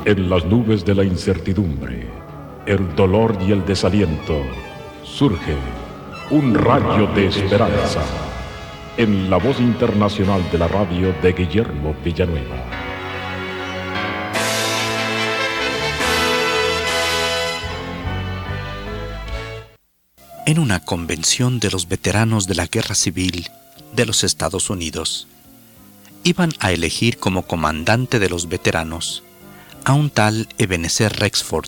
En las nubes de la incertidumbre, el dolor y el desaliento, surge un rayo de esperanza en la voz internacional de la radio de Guillermo Villanueva. En una convención de los veteranos de la Guerra Civil de los Estados Unidos, iban a elegir como comandante de los veteranos a un tal Ebenezer Rexford,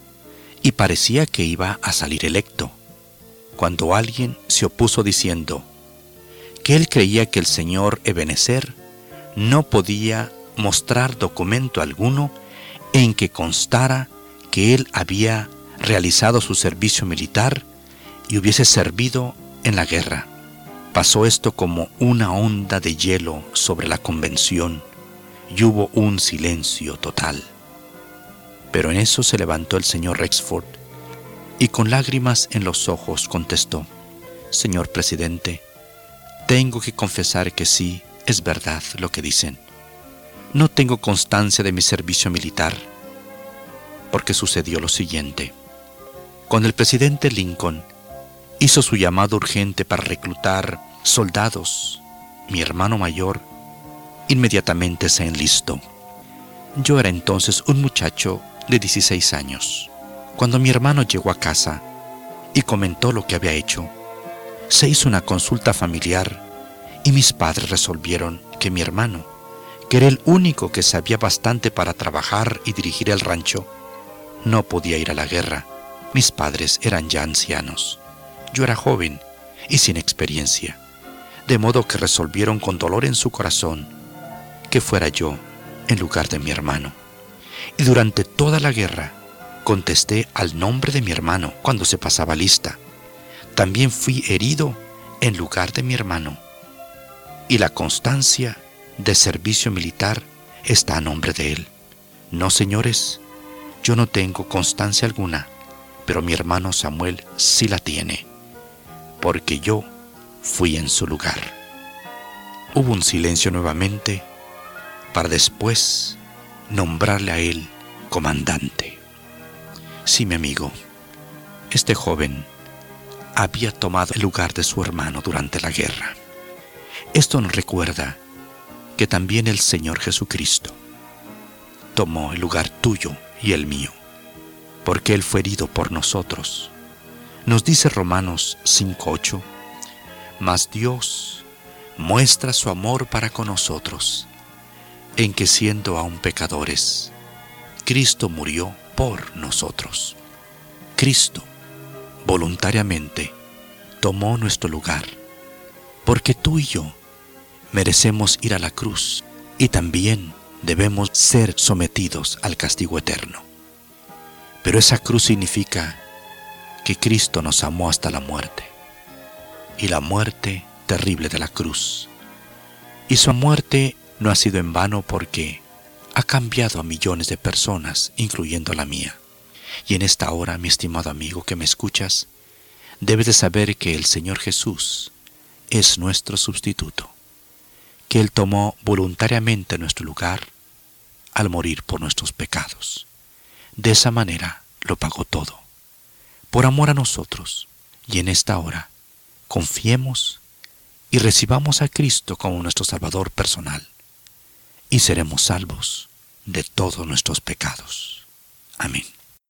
y parecía que iba a salir electo, cuando alguien se opuso diciendo que él creía que el señor Ebenezer no podía mostrar documento alguno en que constara que él había realizado su servicio militar y hubiese servido en la guerra. Pasó esto como una onda de hielo sobre la convención y hubo un silencio total. Pero en eso se levantó el señor Rexford y con lágrimas en los ojos contestó: «Señor presidente, tengo que confesar que sí, es verdad lo que dicen. No tengo constancia de mi servicio militar, porque sucedió lo siguiente. Cuando el presidente Lincoln hizo su llamado urgente para reclutar soldados, mi hermano mayor inmediatamente se enlistó. Yo era entonces un muchacho de 16 años. Cuando mi hermano llegó a casa y comentó lo que había hecho, se hizo una consulta familiar y mis padres resolvieron que mi hermano, que era el único que sabía bastante para trabajar y dirigir el rancho, no podía ir a la guerra. Mis padres eran ya ancianos. Yo era joven y sin experiencia, de modo que resolvieron con dolor en su corazón que fuera yo en lugar de mi hermano. Y durante toda la guerra contesté al nombre de mi hermano cuando se pasaba lista. También fui herido en lugar de mi hermano. Y la constancia de servicio militar está a nombre de él. No, señores, yo no tengo constancia alguna, pero mi hermano Samuel sí la tiene, porque yo fui en su lugar». Hubo un silencio nuevamente para después nombrarle a él comandante. Sí, mi amigo, este joven había tomado el lugar de su hermano durante la guerra. Esto nos recuerda que también el Señor Jesucristo tomó el lugar tuyo y el mío, porque Él fue herido por nosotros. Nos dice Romanos 5:8, «Mas Dios muestra su amor para con nosotros, en que siendo aún pecadores, Cristo murió por nosotros». Cristo voluntariamente tomó nuestro lugar, porque tú y yo merecemos ir a la cruz y también debemos ser sometidos al castigo eterno. Pero esa cruz significa que Cristo nos amó hasta la muerte, y la muerte terrible de la cruz. Y su muerte no ha sido en vano, porque ha cambiado a millones de personas, incluyendo la mía. Y en esta hora, mi estimado amigo que me escuchas, debes de saber que el Señor Jesús es nuestro sustituto, que Él tomó voluntariamente nuestro lugar al morir por nuestros pecados. De esa manera lo pagó todo, por amor a nosotros. Y en esta hora, confiemos y recibamos a Cristo como nuestro Salvador personal, y seremos salvos de todos nuestros pecados. Amén.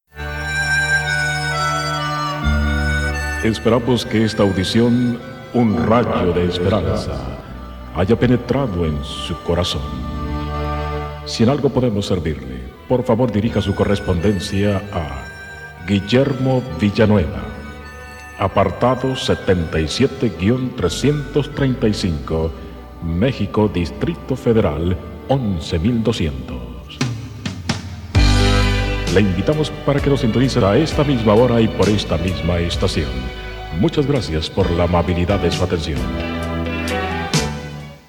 Esperamos que esta audición, un rayo de esperanza, haya penetrado en su corazón. Si en algo podemos servirle, por favor dirija su correspondencia a Guillermo Villanueva, apartado 77-335, México, Distrito Federal, 11.200. Le invitamos para que nos sintonice a esta misma hora y por esta misma estación. Muchas gracias por la amabilidad de su atención.